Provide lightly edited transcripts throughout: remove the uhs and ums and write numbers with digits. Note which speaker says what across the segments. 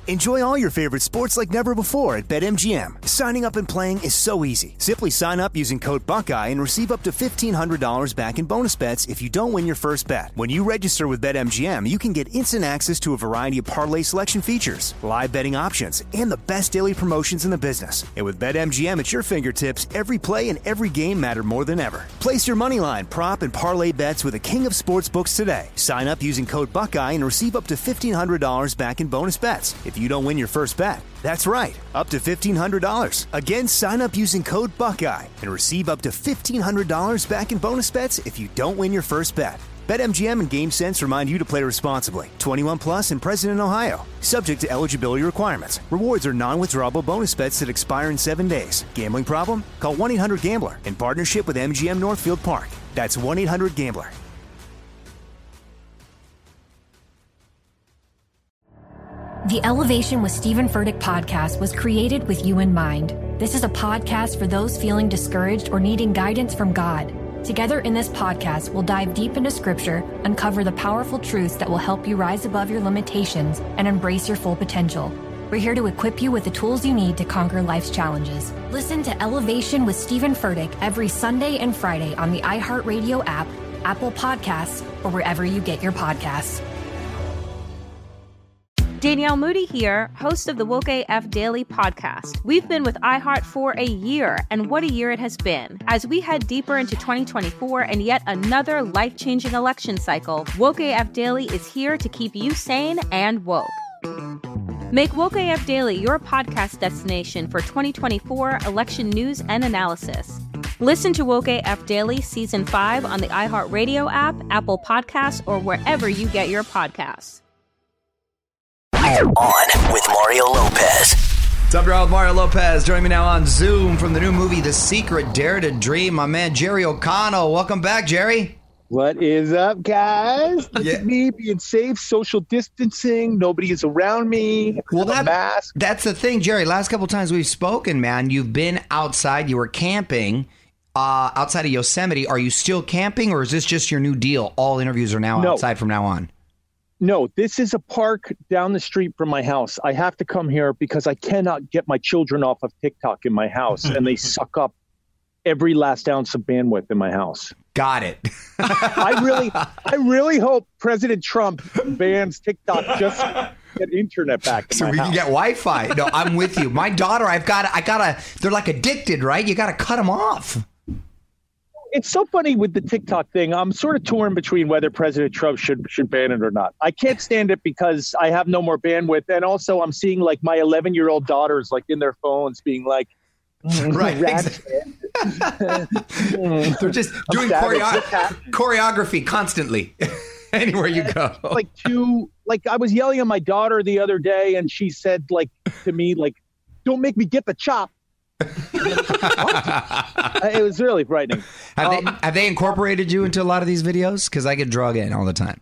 Speaker 1: Enjoy all your favorite sports like never before at BetMGM. Signing up and playing is so easy. Simply sign up using code Buckeye and receive up to $1,500 back in bonus bets if you don't win your first bet. When you register with BetMGM, you can get instant access to a variety of parlay selection features, live betting options, and the best daily promotions in the business. And with BetMGM at your fingertips, every play and every game matter more than ever. Place your moneyline, prop, and parlay bets with the king of sportsbooks today. Sign up using code Buckeye and receive up to $1,500 back in bonus bets if you don't win your first bet. That's right, up to $1,500. Again, sign up using code Buckeye and receive up to $1,500 back in bonus bets if you don't win your first bet. BetMGM and GameSense remind you to play responsibly. 21 plus and present in Ohio. Subject to eligibility requirements. Rewards are non-withdrawable bonus bets that expire in 7 days. Gambling problem? Call 1-800-GAMBLER in partnership with MGM Northfield Park. That's 1-800-GAMBLER.
Speaker 2: The Elevation with Stephen Furtick podcast was created with you in mind. This is a podcast for those feeling discouraged or needing guidance from God. Together in this podcast, we'll dive deep into scripture, uncover the powerful truths that will help you rise above your limitations and embrace your full potential. We're here to equip you with the tools you need to conquer life's challenges. Listen to Elevation with Stephen Furtick every Sunday and Friday on the iHeartRadio app, Apple Podcasts, or wherever you get your podcasts.
Speaker 3: Danielle Moody here, host of the Woke AF Daily podcast. We've been with iHeart for a year, and what a year it has been. As we head deeper into 2024 and yet another life-changing election cycle, Woke AF Daily is here to keep you sane and woke. Make Woke AF Daily your podcast destination for 2024 election news and analysis. Listen to Woke AF Daily Season 5 on the iHeartRadio app, Apple Podcasts, or wherever you get your podcasts.
Speaker 4: On with Mario Lopez.
Speaker 5: What's up, y'all? Mario Lopez. Joining me now on Zoom from the new movie, The Secret, Dare to Dream, my man, Jerry O'Connell. Welcome back, Jerry.
Speaker 6: What is up, guys? Look at me being safe, social distancing. Nobody is around me.
Speaker 5: Well,
Speaker 6: mask.
Speaker 5: That's the thing, Jerry. Last couple times we've spoken, man, you've been outside. You were camping outside of Yosemite. Are you still camping, or is this just your new deal? All interviews are now outside from now on.
Speaker 6: No, this is a park down the street from my house. I have to come here because I cannot get my children off of TikTok in my house, and they suck up every last ounce of bandwidth in my house.
Speaker 5: Got it.
Speaker 6: I really hope President Trump bans TikTok just to get internet back.
Speaker 5: So we can get Wi-Fi. No, I'm with you. My daughter, I gotta. They're like addicted, right? You gotta cut them off.
Speaker 6: It's so funny with the TikTok thing. I'm sort of torn between whether President Trump should ban it or not. I can't stand it because I have no more bandwidth. And also I'm seeing like my 11-year-old daughters like in their phones being like,
Speaker 5: right. They're just doing choreography constantly anywhere you go.
Speaker 6: Like I was yelling at my daughter the other day and she said like to me, like, don't make me get the chop. It was really frightening.
Speaker 5: Have they incorporated you into a lot of these videos? Because I get drug in all the time.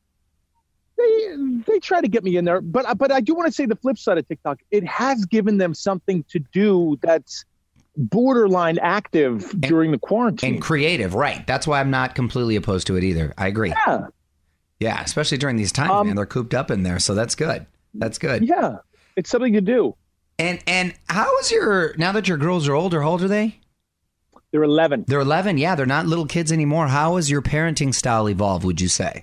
Speaker 6: They try to get me in there, but I do want to say the flip side of TikTok. It has given them something to do that's borderline active during the quarantine
Speaker 5: and creative, right? That's why I'm not completely opposed to it either. I agree. Yeah, especially during these times, man. They're cooped up in there, so that's good. That's good.
Speaker 6: Yeah, it's something to do.
Speaker 5: And how is now that your girls are older, how old are they?
Speaker 6: They're 11.
Speaker 5: They're 11. Yeah, they're not little kids anymore. How has your parenting style evolved, would you say?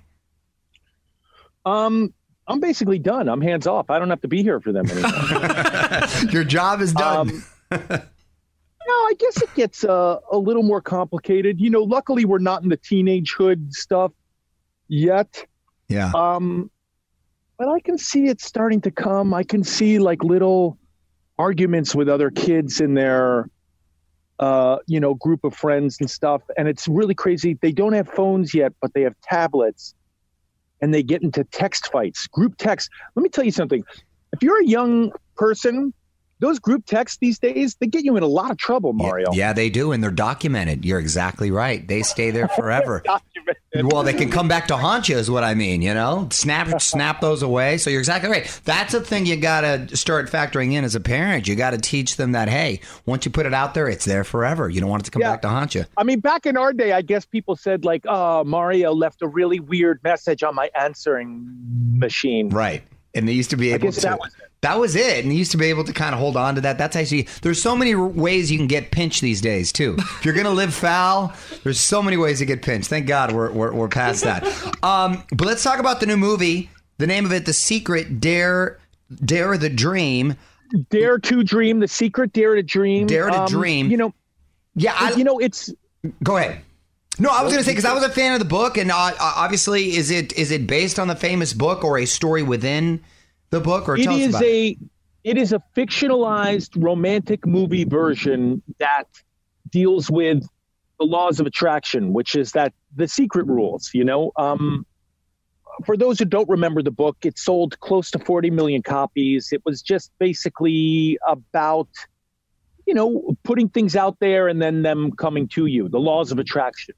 Speaker 6: I'm basically done. I'm hands off. I don't have to be here for them anymore.
Speaker 5: Your job is done.
Speaker 6: No, I guess it gets a little more complicated. You know, luckily we're not in the teenagehood stuff yet.
Speaker 5: Yeah.
Speaker 6: But I can see it starting to come. I can see like little arguments with other kids in their, group of friends and stuff. And it's really crazy. They don't have phones yet, but they have tablets and they get into text fights, group text. Let me tell you something. If you're a young person, those group texts these days, they get you in a lot of trouble, Mario.
Speaker 5: Yeah, they do. And they're documented. You're exactly right. They stay there forever. Well, they can come back to haunt you is what I mean, you know, snap those away. So you're exactly right. That's a thing you got to start factoring in as a parent. You got to teach them that, hey, once you put it out there, it's there forever. You don't want it to come back to haunt you.
Speaker 6: I mean, back in our day, I guess people said like, oh, Mario left a really weird message on my answering machine.
Speaker 5: Right. And they used to be able to. That was it. And you used to be able to kind of hold on to that. That's actually, there's so many ways you can get pinched these days, too. If you're going to live foul, there's so many ways to get pinched. Thank God we're past that. But let's talk about the new movie. The name of it, The Secret, Dare the Dream.
Speaker 6: Dare to Dream, The Secret, Dare to Dream.
Speaker 5: Dare to Dream.
Speaker 6: It's...
Speaker 5: Go ahead. No, I was going to say, because I was a fan of the book, and obviously, is it based on the famous book or a story within the book? Or tell us about it.
Speaker 6: It is a fictionalized romantic movie version that deals with the laws of attraction, which is that the secret rules, For those who don't remember the book, it sold close to 40 million copies. It was just basically about, putting things out there and then them coming to you, the laws of attraction,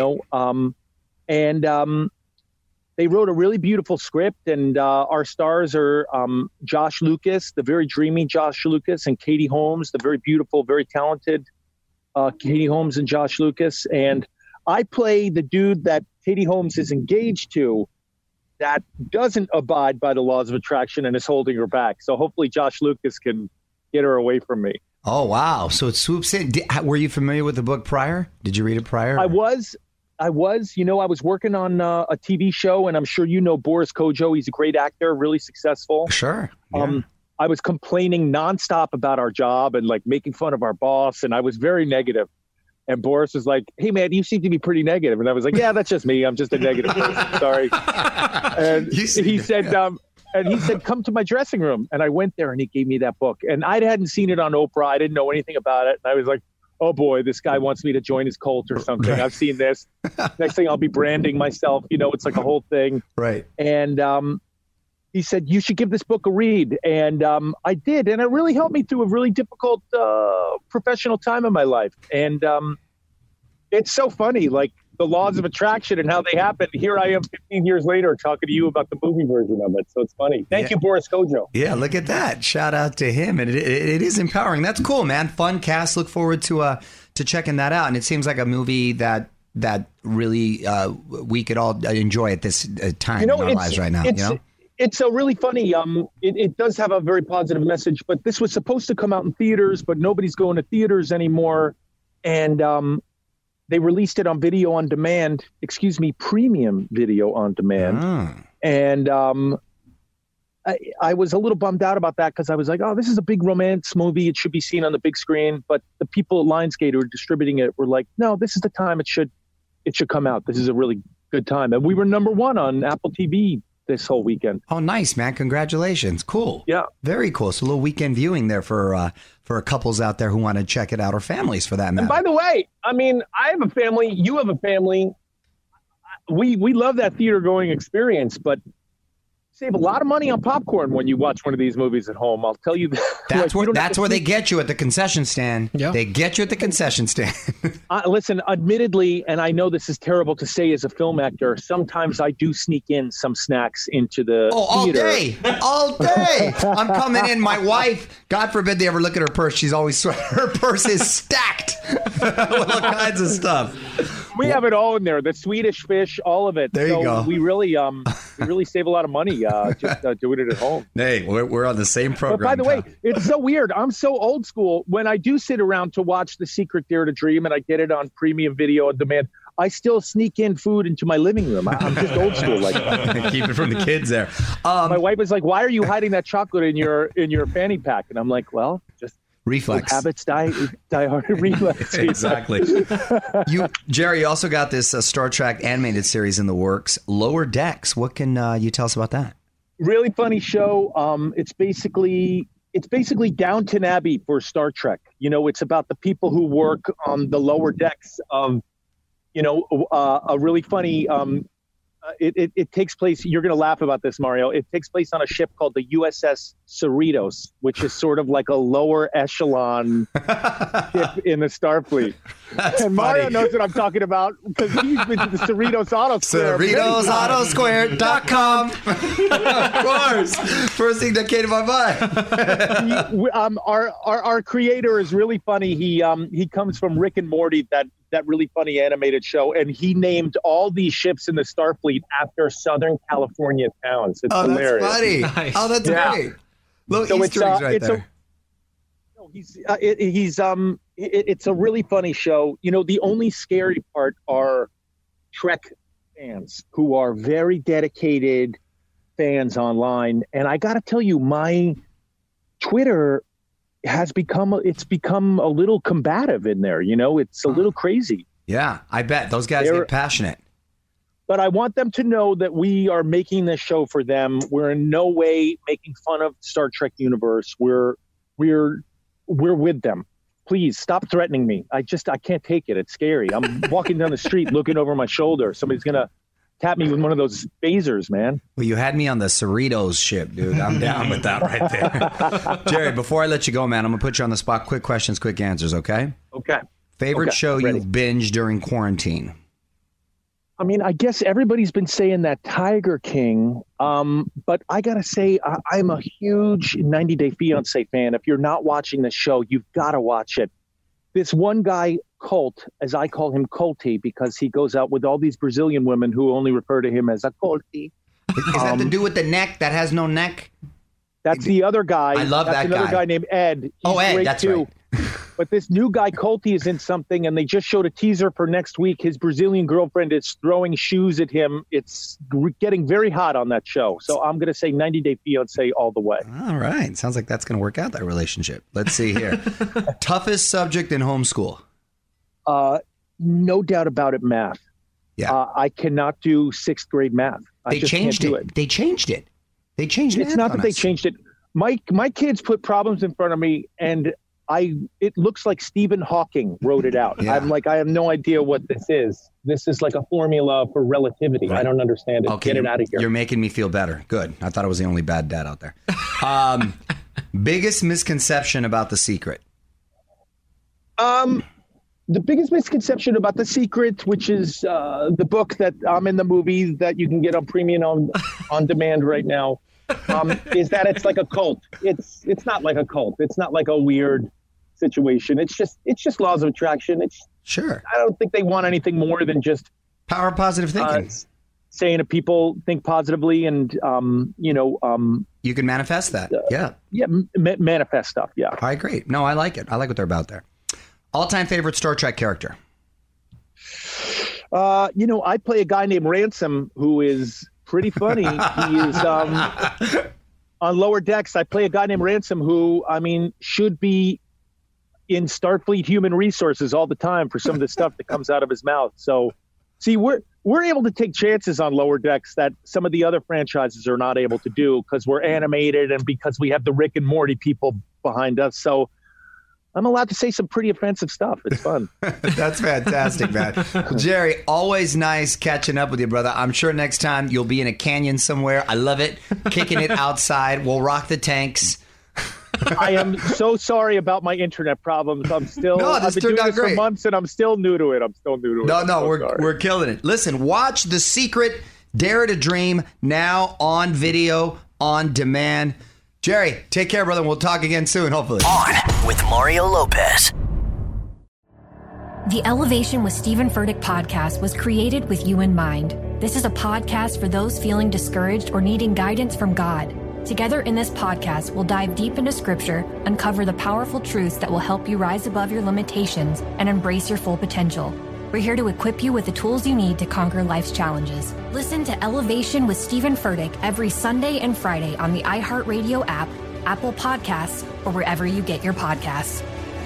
Speaker 6: they wrote a really beautiful script, and our stars are Josh Lucas, the very dreamy Josh Lucas, and Katie Holmes, the very beautiful, very talented Katie Holmes and Josh Lucas. And I play the dude that Katie Holmes is engaged to that doesn't abide by the laws of attraction and is holding her back. So hopefully Josh Lucas can get her away from me.
Speaker 5: Oh, wow. So it swoops in. Were you familiar with the book prior? Did you read it prior?
Speaker 6: I was, I was working on a TV show, and I'm sure Boris Kodjoe. He's a great actor, really successful.
Speaker 5: Sure. Yeah.
Speaker 6: I was complaining nonstop about our job and making fun of our boss, and I was very negative. And Boris was like, "Hey man, you seem to be pretty negative." And I was like, "Yeah, that's just me. I'm just a negative person. Sorry." And he said, "Come to my dressing room." And I went there, and he gave me that book. And I hadn't seen it on Oprah. I didn't know anything about it. And I was like, "Oh boy, this guy wants me to join his cult or something." I've seen this. Next thing, I'll be branding myself. It's like a whole thing.
Speaker 5: Right.
Speaker 6: And he said, "You should give this book a read." And I did. And it really helped me through a really difficult professional time in my life. And it's so funny, the laws of attraction and how they happen. Here I am 15 years later talking to you about the movie version of it. So it's funny. Thank you, Boris Kodjoe.
Speaker 5: Yeah, look at that. Shout out to him. And it is empowering. That's cool, man. Fun cast. Look forward to checking that out. And it seems like a movie that really we could all enjoy at this time in our lives right now.
Speaker 6: It's a really funny. It does have a very positive message, but this was supposed to come out in theaters, but nobody's going to theaters anymore. And they released it on video on demand, premium video on demand. And I was a little bummed out about that because I was like, oh, this is a big romance movie. It should be seen on the big screen. But the people at Lionsgate who are distributing it were like, no, this is the time it should come out. This is a really good time. And we were #1 on Apple TV this whole weekend.
Speaker 5: Oh, nice, man. Congratulations. Cool.
Speaker 6: Yeah.
Speaker 5: Very cool. So a little weekend viewing there for couples out there who want to check it out, or families for that matter.
Speaker 6: And by the way, I have a family. You have a family. We love that theater going experience, but save a lot of money on popcorn when you watch one of these movies at home. I'll tell you that.
Speaker 5: That's where they get you at the concession stand. Yeah. They get you at the concession stand.
Speaker 6: Listen, admittedly, and I know this is terrible to say as a film actor, sometimes I do sneak in some snacks into the theater.
Speaker 5: All day. I'm coming in. My wife, God forbid they ever look at her purse. She's always, her purse is stacked with all kinds of stuff.
Speaker 6: We have it all in there. The Swedish fish, all of it.
Speaker 5: There you go.
Speaker 6: We really save a lot of money just doing it at home.
Speaker 5: Hey, we're on the same program.
Speaker 6: But by the way, it's so weird. I'm so old school. When I do sit around to watch The Secret, Dare to Dream, and I get it on premium video on demand, I still sneak in food into my living room. I'm just old school like that.
Speaker 5: Keep it from the kids there.
Speaker 6: My wife was like, "Why are you hiding that chocolate in your fanny pack?" And I'm like, "Well, just."
Speaker 5: Reflex.
Speaker 6: Habits die hard. Reflex.
Speaker 5: Exactly. Jerry, you also got this Star Trek animated series in the works, Lower Decks. What can you tell us about that?
Speaker 6: Really funny show. It's basically Downton Abbey for Star Trek. It's about the people who work on the lower decks of, a really funny. It takes place. You're going to laugh about this, Mario. It takes place on a ship called the USS Cerritos, which is sort of like a lower echelon ship in the Starfleet. And Mario knows what I'm talking about because he's been to the Cerritos Auto Square.
Speaker 5: CerritosAutosquare.com. Of course. First thing that came to my mind.
Speaker 6: Our creator is really funny. He comes from Rick and Morty, that that really funny animated show, and he named all these ships in the Starfleet after Southern California towns. It's hilarious.
Speaker 5: That's funny.
Speaker 7: Nice.
Speaker 5: Oh, that's great. Little Easter eggs right there.
Speaker 6: It's a really funny show. You know, the only scary part are Trek fans who are very dedicated fans online. And I got to tell you, my Twitter has become a little combative in there. You know, it's a little crazy.
Speaker 5: Yeah, I bet those guys get passionate.
Speaker 6: But I want them to know that we are making this show for them. We're in no way making fun of Star Trek universe. We're with them. Please stop threatening me. I can't take it. It's scary. I'm walking down the street looking over my shoulder. Somebody's going to tap me with one of those phasers, man.
Speaker 5: Well, you had me on the Cerritos ship, dude. I'm down with that right there. Jerry, before I let you go, man, I'm going to put you on the spot. Quick questions, quick answers, okay?
Speaker 6: Okay.
Speaker 5: Favorite show you've binged during quarantine?
Speaker 6: I mean, I guess everybody's been saying that Tiger King, but I got to say, I'm a huge 90 Day Fiancé fan. If you're not watching the show, you've got to watch it. This one guy, Colt, as I call him, Colty, because he goes out with all these Brazilian women who only refer to him as a Colty.
Speaker 5: Is that to do with the neck that has no neck?
Speaker 6: That's the other guy.
Speaker 5: I love that guy.
Speaker 6: That's another guy named Ed. He's
Speaker 5: Ed,
Speaker 6: great
Speaker 5: that's
Speaker 6: too.
Speaker 5: right.
Speaker 6: But this new guy, Colty, is in something, and they just showed a teaser for next week. His Brazilian girlfriend is throwing shoes at him. It's getting very hot on that show. So I'm going to say 90 Day Fiancé all the way.
Speaker 5: All right. Sounds like that's going to work out, that relationship. Let's see here. Toughest subject in homeschool?
Speaker 6: No doubt about it, math.
Speaker 5: Yeah.
Speaker 6: I cannot do sixth grade math.
Speaker 5: They changed it. They changed it.
Speaker 6: It's not that they changed it. My kids put problems in front of me, and it looks like Stephen Hawking wrote it out. Yeah. I'm like, I have no idea what this is. This is like a formula for relativity. Right. I don't understand it.
Speaker 5: Okay,
Speaker 6: get it out of here.
Speaker 5: You're making me feel better. Good. I thought I was the only bad dad out there. Biggest misconception about The Secret?
Speaker 6: The biggest misconception about The Secret, which is the book that I'm in the movie that you can get on premium on demand right now, is that it's like a cult. It's not like a cult. It's not like a weird situation. It's just laws of attraction.
Speaker 5: Sure.
Speaker 6: I don't think they want anything more than just
Speaker 5: power of positive thinking.
Speaker 6: Saying to people, think positively, and
Speaker 5: you can manifest that.
Speaker 6: Manifest stuff. Yeah,
Speaker 5: I agree. No, I like it. I like what they're about there. All-time favorite Star Trek character?
Speaker 6: I play a guy named Ransom who is pretty funny. He is on Lower Decks. I play a guy named Ransom who, should be in Starfleet Human Resources all the time for some of the stuff that comes out of his mouth. So, see, we're able to take chances on Lower Decks that some of the other franchises are not able to do because we're animated and because we have the Rick and Morty people behind us. So I'm allowed to say some pretty offensive stuff. It's fun.
Speaker 5: That's fantastic, man. Jerry, always nice catching up with you, brother. I'm sure next time you'll be in a canyon somewhere. I love it. Kicking it outside. We'll rock the tanks.
Speaker 6: I am so sorry about my internet problems. I've been doing this for months and I'm still new to it.
Speaker 5: We're killing it. Listen, watch The Secret, Dare to Dream now on video, on demand. Jerry, take care, brother. We'll talk again soon, hopefully.
Speaker 4: On with Mario Lopez.
Speaker 2: The Elevation with Stephen Furtick podcast was created with you in mind. This is a podcast for those feeling discouraged or needing guidance from God. Together in this podcast, we'll dive deep into Scripture, uncover the powerful truths that will help you rise above your limitations and embrace your full potential. We're here to equip you with the tools you need to conquer life's challenges. Listen to Elevation with Stephen Furtick every Sunday and Friday on the iHeartRadio app, Apple Podcasts, or wherever you get your podcasts.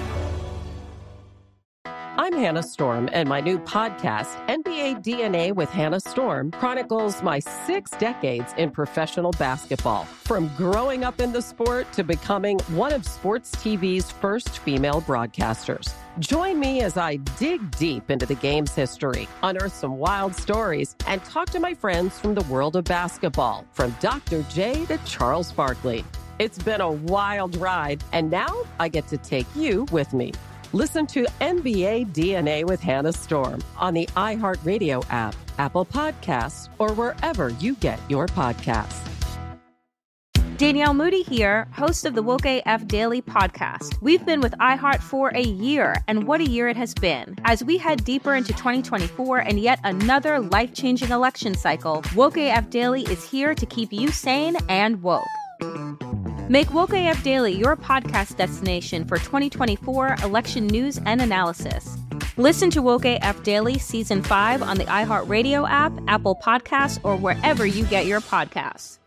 Speaker 8: I'm Hannah Storm, and my new podcast, NBA DNA with Hannah Storm, chronicles my 6 decades in professional basketball. From growing up in the sport to becoming one of sports TV's first female broadcasters. Join me as I dig deep into the game's history, unearth some wild stories, and talk to my friends from the world of basketball, from Dr. J to Charles Barkley. It's been a wild ride, and now I get to take you with me. Listen to NBA DNA with Hannah Storm on the iHeartRadio app, Apple Podcasts, or wherever you get your podcasts.
Speaker 3: Danielle Moody here, host of the Woke AF Daily podcast. We've been with iHeart for a year, and what a year it has been. As we head deeper into 2024 and yet another life-changing election cycle, Woke AF Daily is here to keep you sane and woke. Make Woke AF Daily your podcast destination for 2024 election news and analysis. Listen to Woke AF Daily Season 5 on the iHeartRadio app, Apple Podcasts, or wherever you get your podcasts.